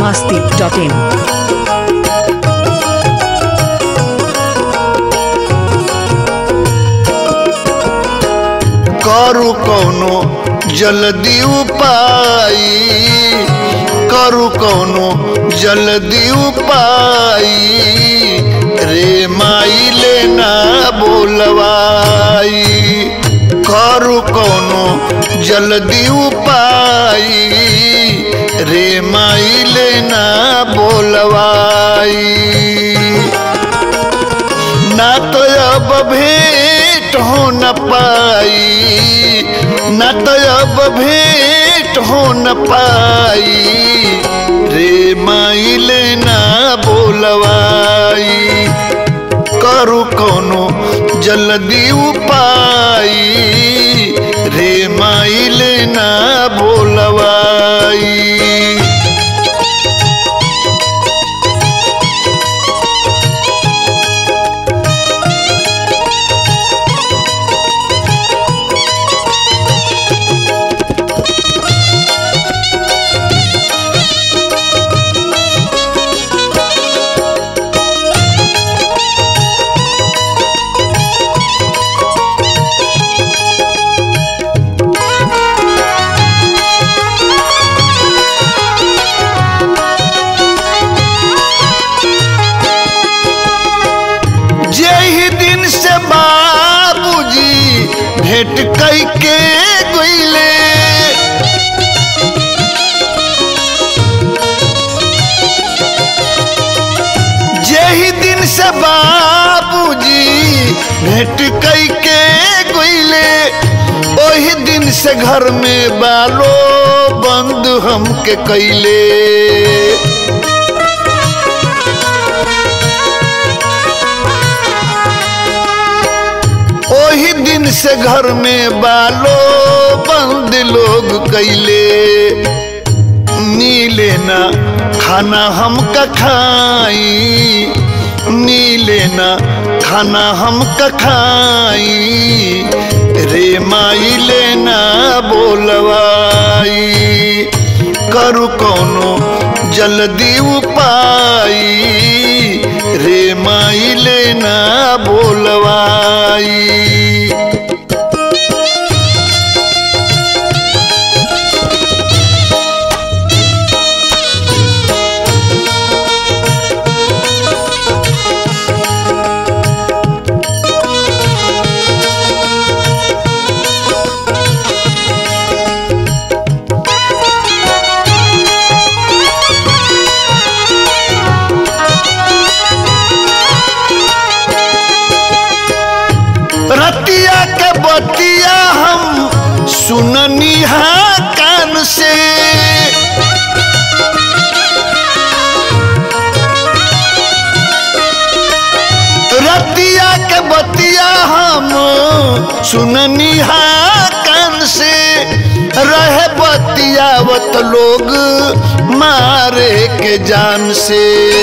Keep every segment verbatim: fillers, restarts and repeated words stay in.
masti dot in. करू कौनो जल्दी उपाय करू कौनो जल्दी उपाय रे माई लेना बोलवाई करू कौनो जल्दी उपाय रे माई लेना बोलवाई ना तो अब भेंट हो न पाई ना तो अब भेंट हो न पाई रे माई लेना बोलवाई करू कौनो जल्दी उपाय रे माई लेना बोलवाई भेंट कई के गइले जेही दिन से बाबूजी भेंट कई के गइले ओही दिन से घर में बालो बंद हमके कइले ओही दिन से घर में बालो बंद लोग कैले नीले ना खाना हमका खाई नीले ना खाना हमका खाई रे माई लेना बोलवाई करू कौनो जल्दी उपाय रे माई लेना बोलवाई रतिया के बतिया हम सुननी हा कान से रतिया के बतिया हम सुननी हा कान से रहे बतियावत लोग मारे के जान से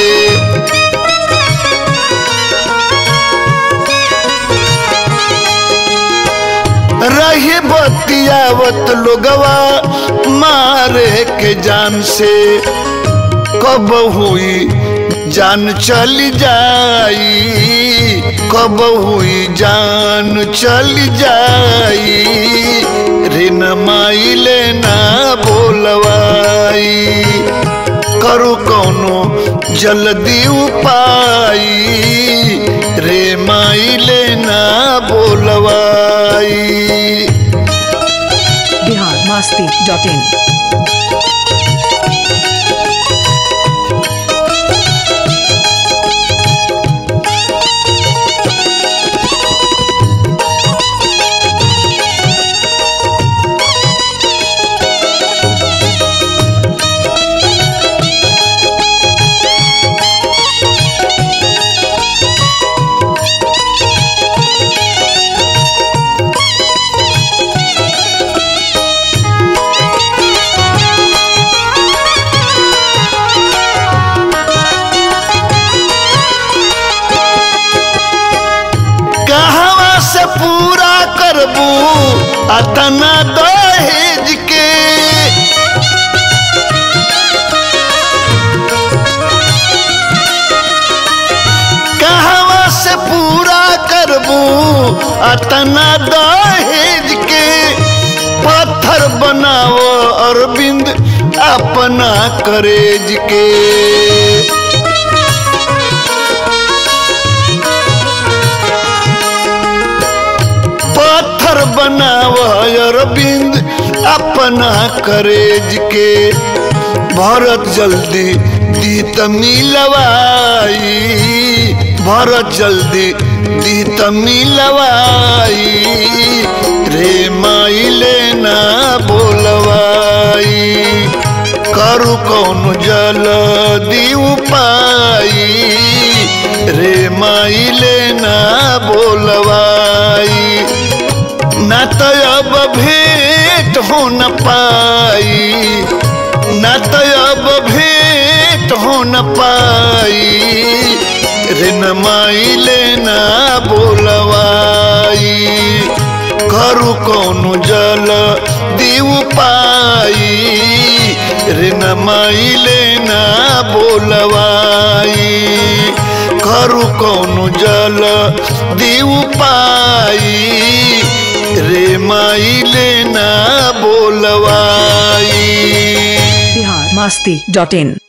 रही बतियावत लोगवा मारे के जान से कब हुई जान चली जाई कब हुई जान चली जाई रे न माई लेना बोलवाई करू कौनो जल्दी उपाय रे माई लेना बोलवाई Bihar masti dot in. अतना दहेज के अतना दहेज के पत्थर बनाओ अरविंद अपना करेज के। पत्थर बनाओ अरविंद अपना करेज के। भरत जल्दी दीत मिलवाई, भरत जल्दी दीत मिलवाई, रे माई लेना बोलवाई। करू कौन जल्दी उपाई, रे माई लेना बोलवाई। न तो अब भेंट हो न पाई, न तो अब भेंट हो न पाई, रे न माई लेना बोलवाई। करू कौन जल दीव पाई, रे न माई लेना बोलवाई। करू कौन जल दीव पाई, रे माई लेना बोलवाई। बिहार मस्ती डॉट इन।